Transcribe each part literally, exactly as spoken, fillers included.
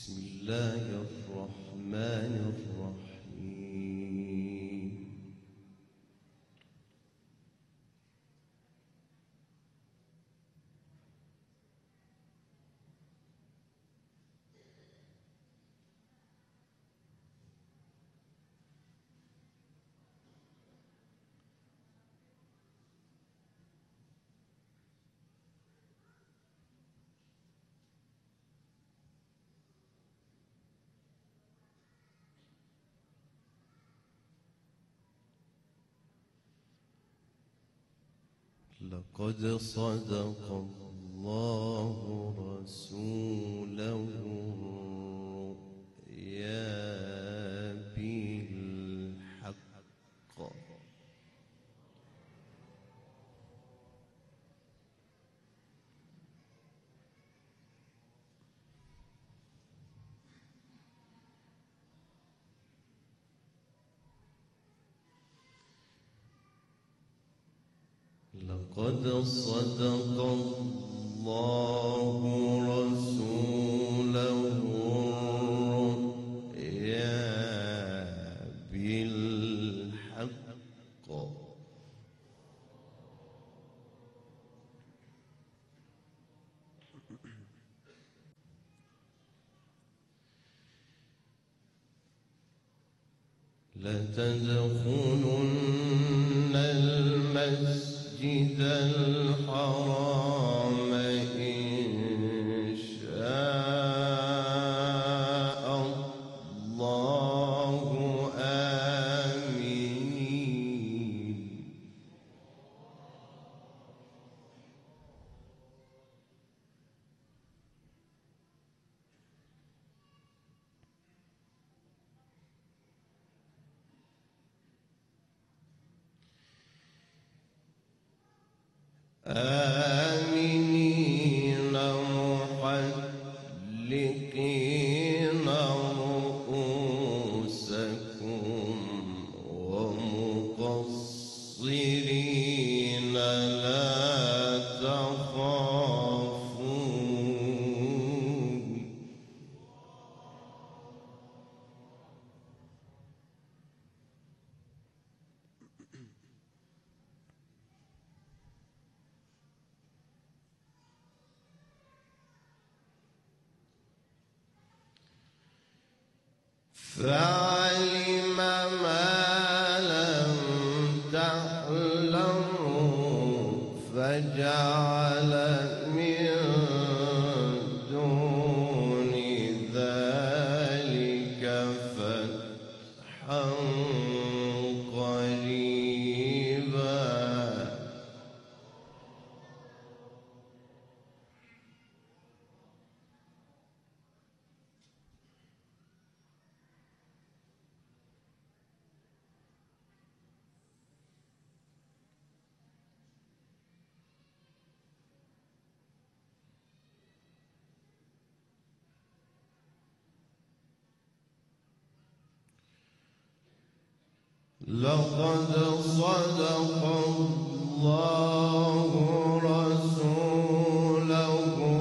بسم الله الرحمن الرحيم. لقد صدق الله رسوله الرؤيا بالحق لقد صدق الله رسوله الرؤيا بالحق لتدخلن المسجد الحرام إن شاء الله آمين. آمنين محلقين رؤوسكم ومقصرين لا تخافون. فعلم ما لم تعلموا فجعل من دون ذلك فتحا قريبا. لقد صدق الله رسوله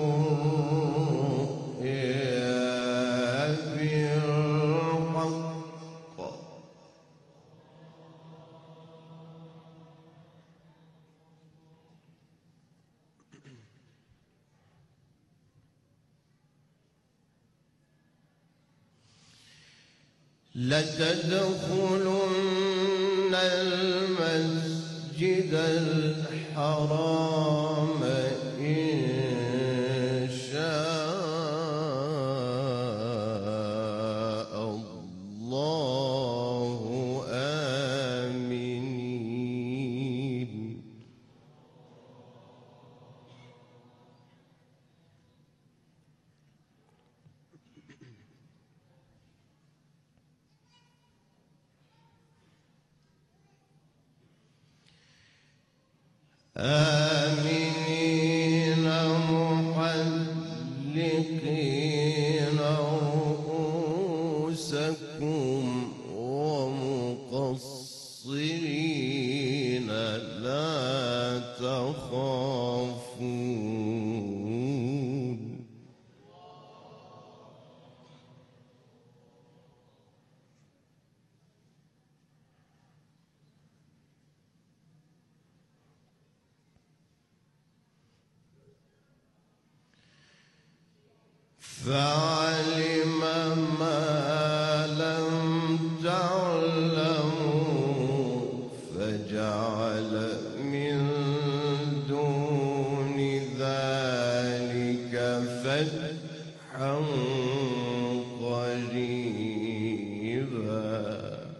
الرؤيا بالحق لتدخلن المسجد الحرام إن شاء الله آمنين. آمنين محلقين رؤوسكم ومقصرين لا تخافون. فعلم ما لم تعلموا فجعل من دون ذلك فتحا قريبا.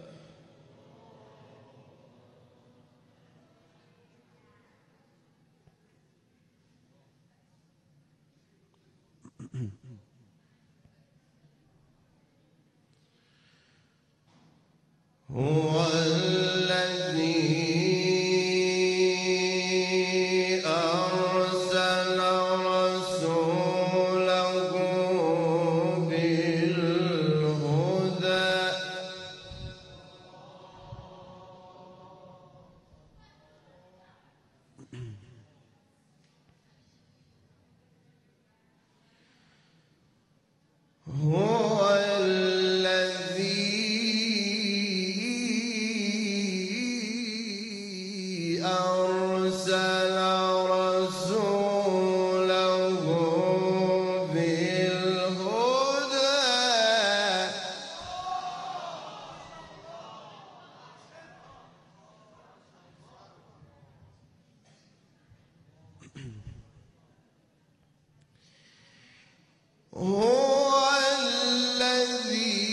هو الذي أرسل رسوله بالهدى هو أرسل رسوله بالهدى هو الذي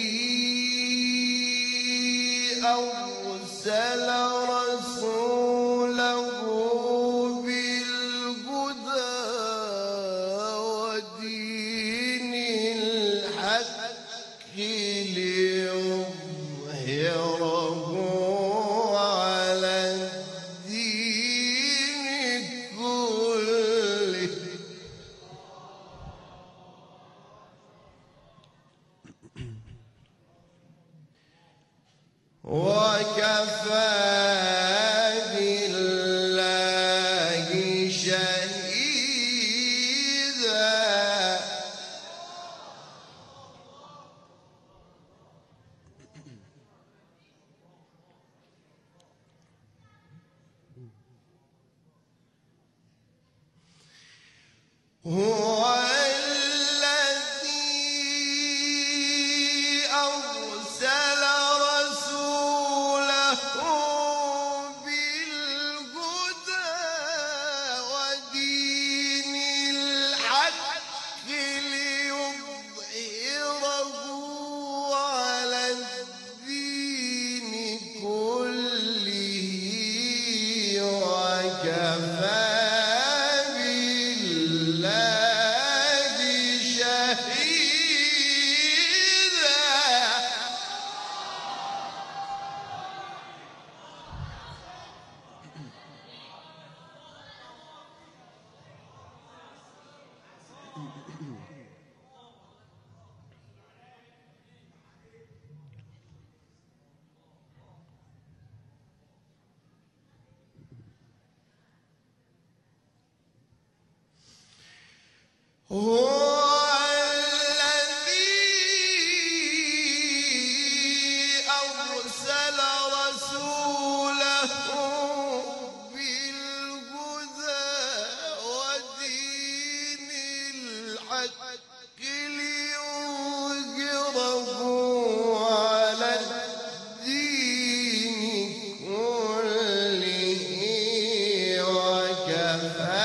أرسل رسوله بالهدى ودين الحق ليظهره على الدين كله وكفى بالله شهيدا. هو الذي أرسل رسوله بالهدى ودين الحق ليظهره على الدين كله وكفى هو الذي أرسل رسوله بالهدى ودين الحق ليظهره على الدين كله وكفى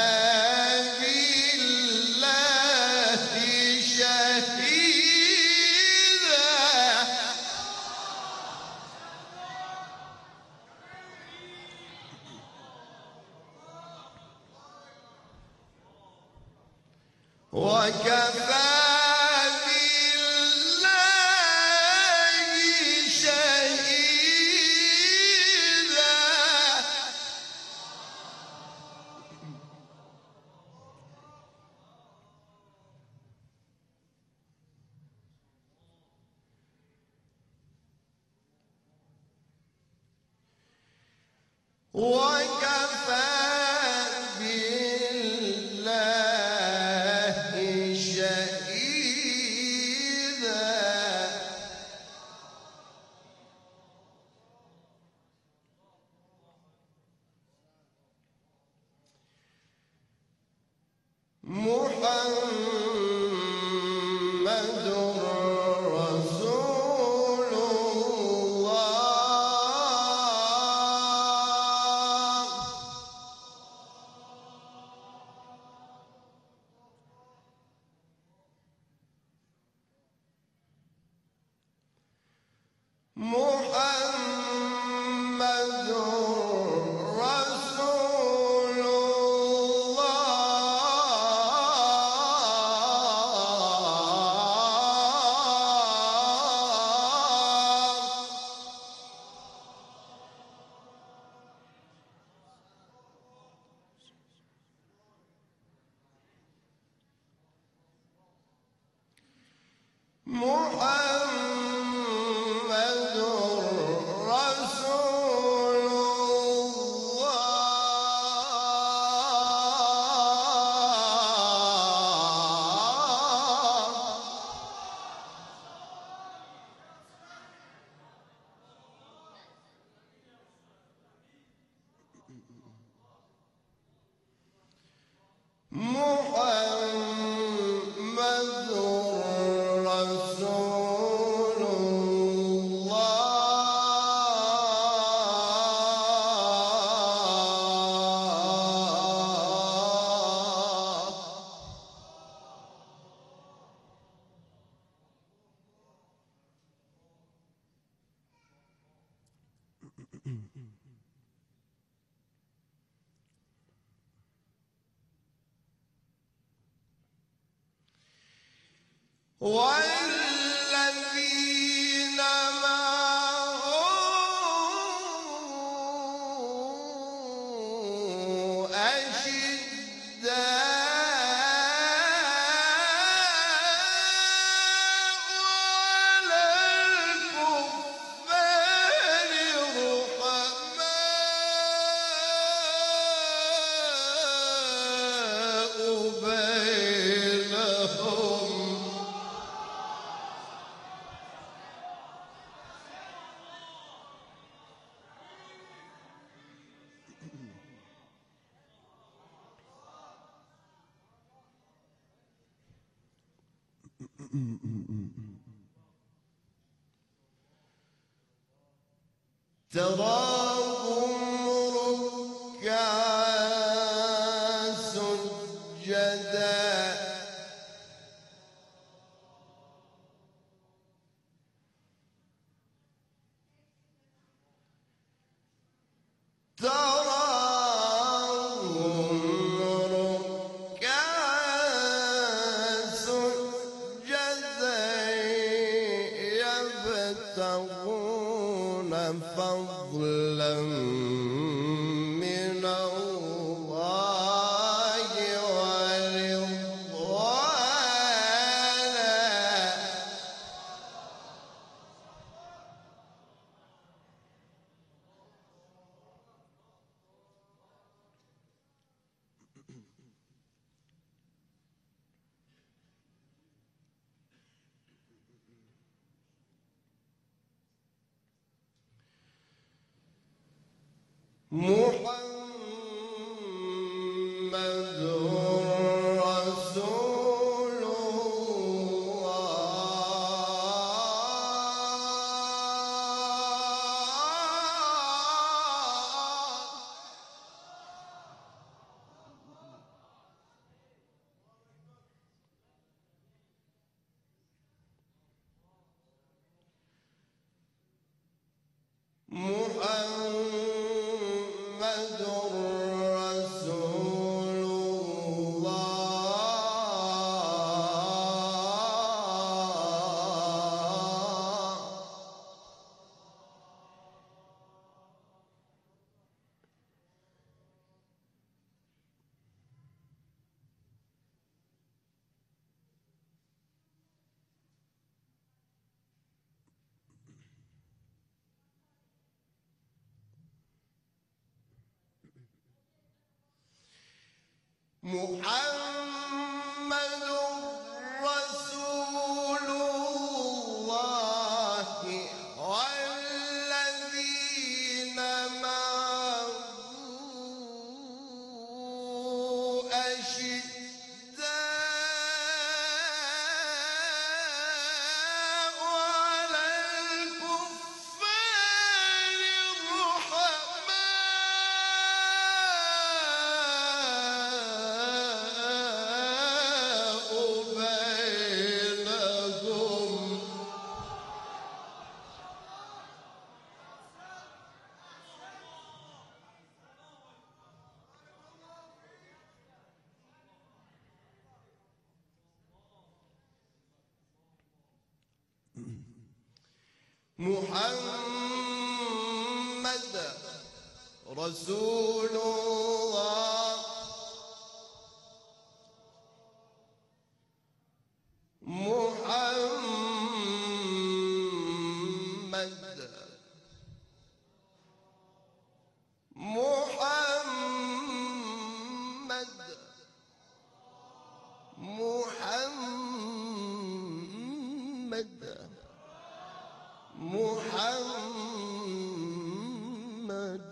وكفى بالله شهيدا. وكفى محمد محمد رسول محمد رسول محمد رسول والذين معه أشداء على الكفار رحماء بينهم تراهم ركعا سجدا تراهم ركعا سجدا يبتغون فضلا من الله ورضوانا محمد رسول محمد رسول محمد رسول الله والذين معه أشداء على الكفار رحماء محمد رسول الله محمد محمد محمد محمد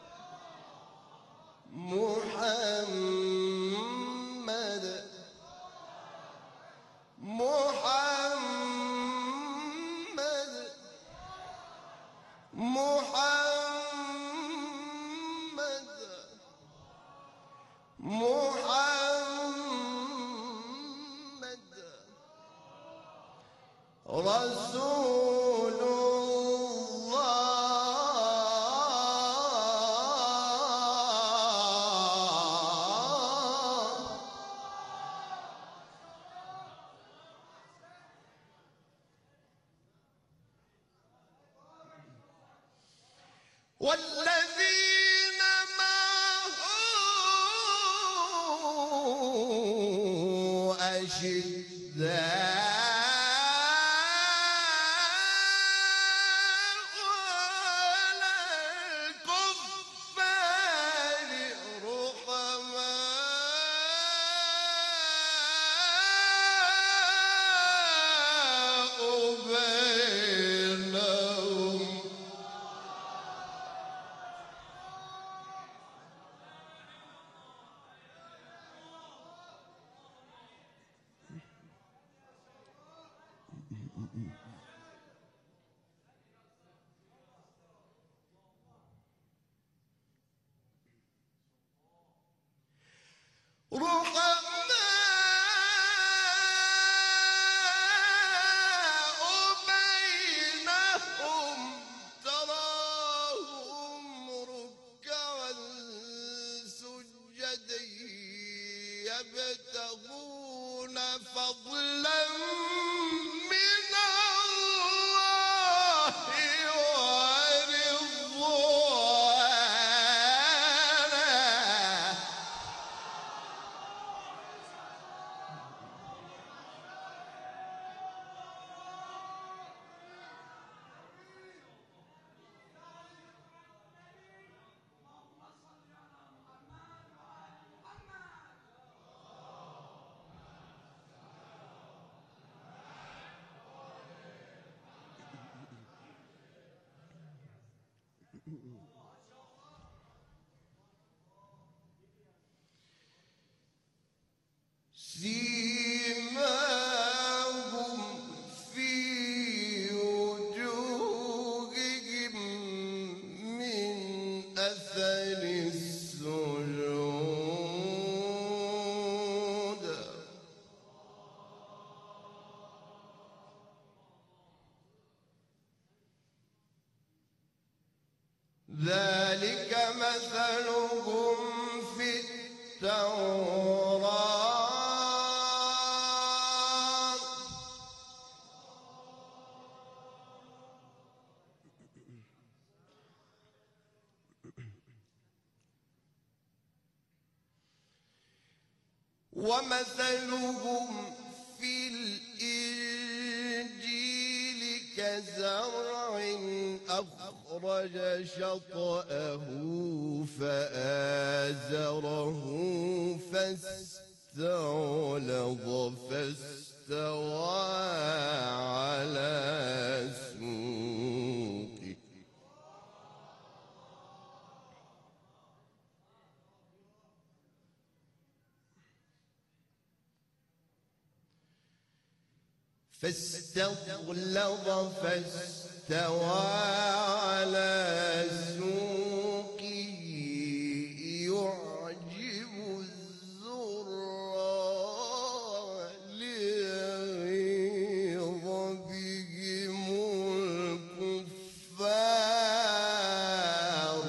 محمد محمد محمد محمد رسول الله والذين معه أشداء على الكفار رحماء بينهم رحماء بينهم تراهم ركعا سجدا يبتغون فضلا من الله ورضوانا سيماهم في وجوههم من أثر السجود ذلك مثلهم في التوراة ومثلهم في الإنجيل كزرع أخرج شطأه فآزره فاستغلظ فاستوى على سوقه فاستغلظ فاستوى على سوقه يعجب الزراع ليغيظ بهم الكفار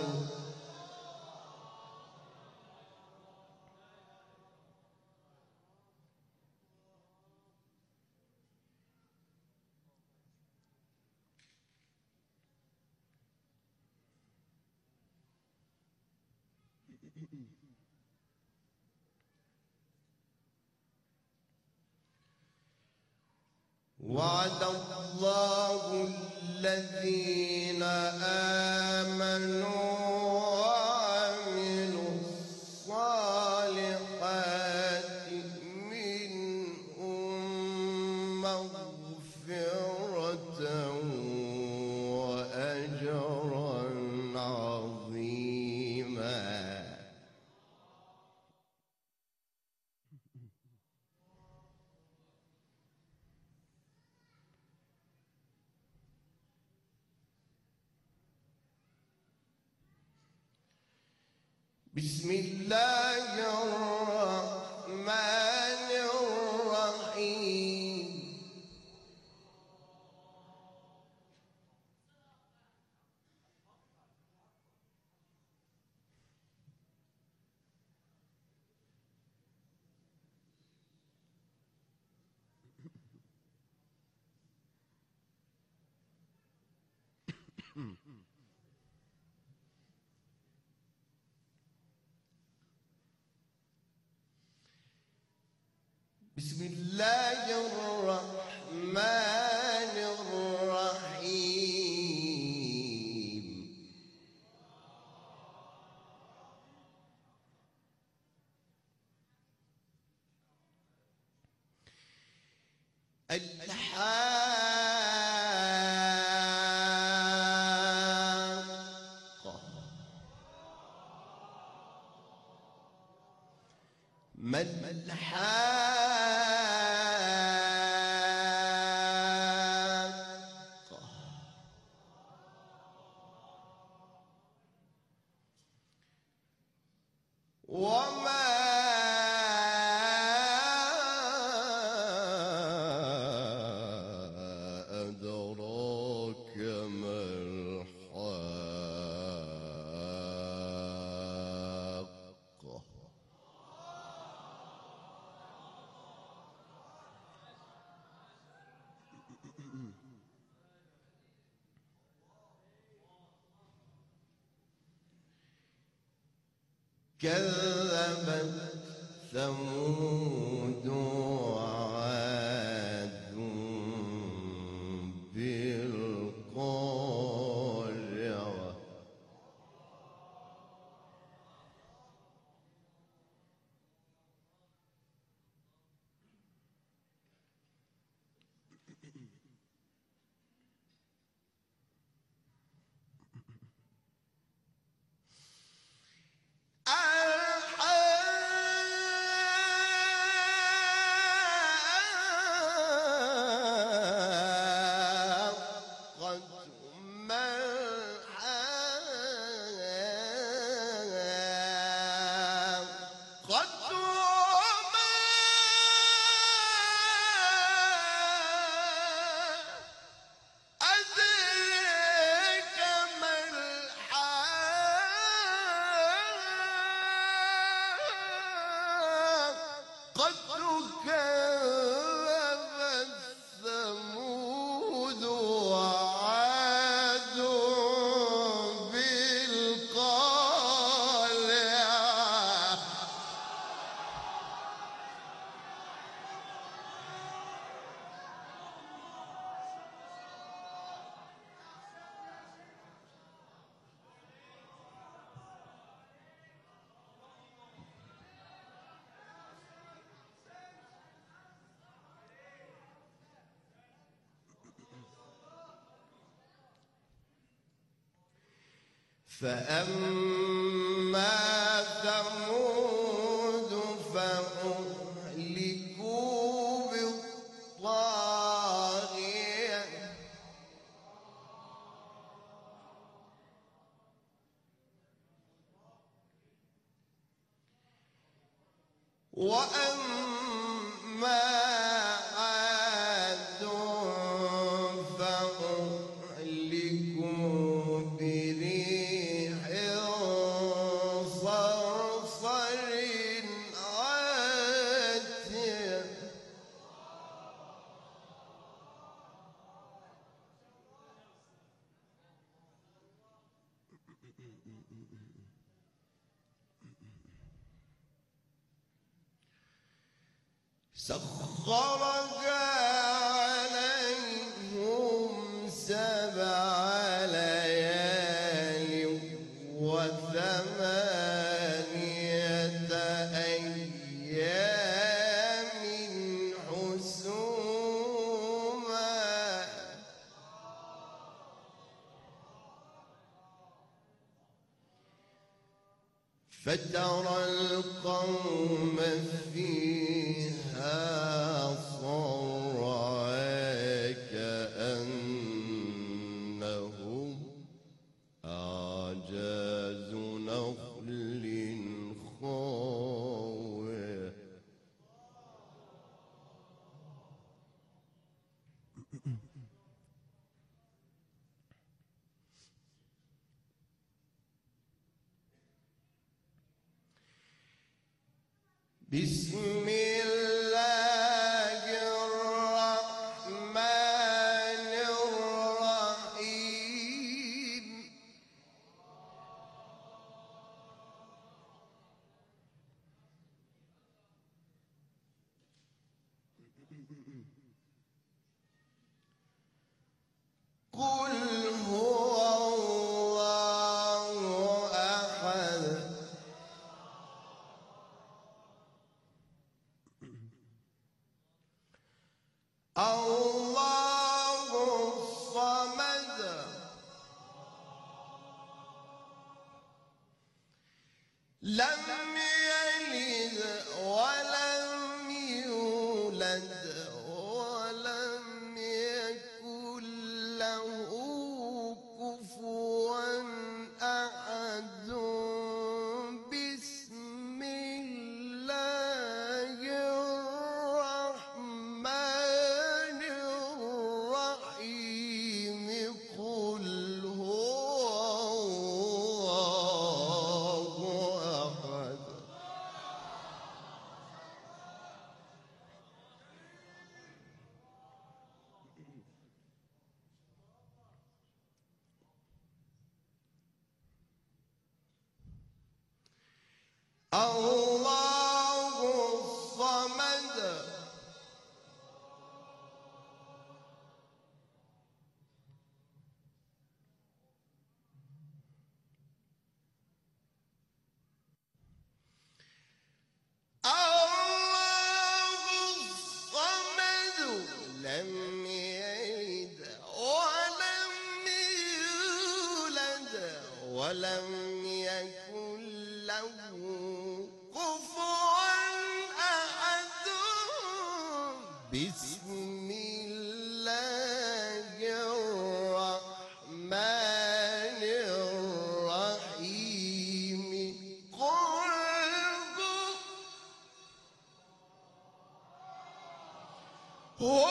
وعد الله الذين آمنوا وعملوا الصالحات منهم مغفرة وأجرا عظيما. بسم الله الرحمن الرحيم. بسم الله الرحمن الرحيم. الحاقة ما الحاقة وما أدراك ما الحاقة. كذبت ثمود وعاد بالقارعة. فأما ثمود فأهلكوا بالطاغية وأما عاد فأهلكوا بريح صرصر عاتية سخرها عليهم سبع ليال وثمانية أيام حسوما فترى القوم فيها صرعى كأنهم أعجاز نخل خاوية بسم الله الرحمن الرحيم قل هو الله أحد الله الصمد لم يلد ولم يولد ولم يكن له كفوا أحد بسم الله الرحمن الرحيم قل هو الله أحد الله الصمد الله الصمد لم يلد ولم يولد ولم يكن له كفوا أحد بسم الله الرحمن الرحيم قل هو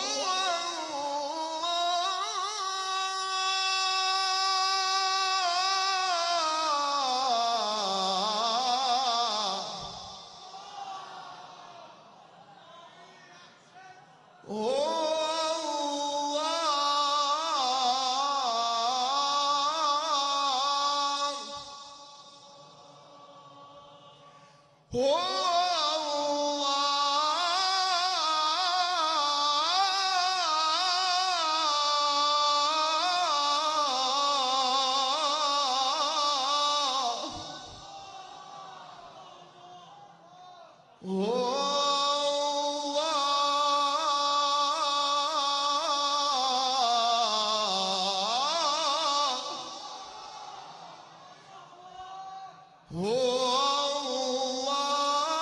هو الله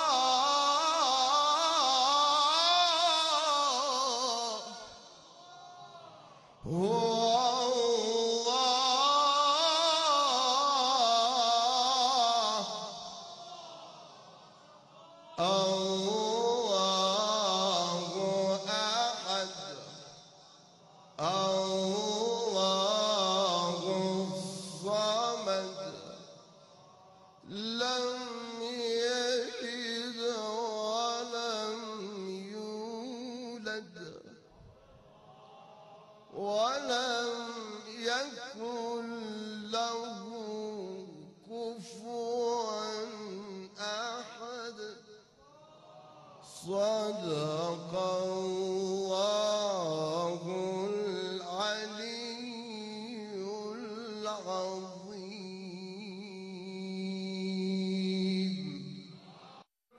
صدق الله العلي العظيم.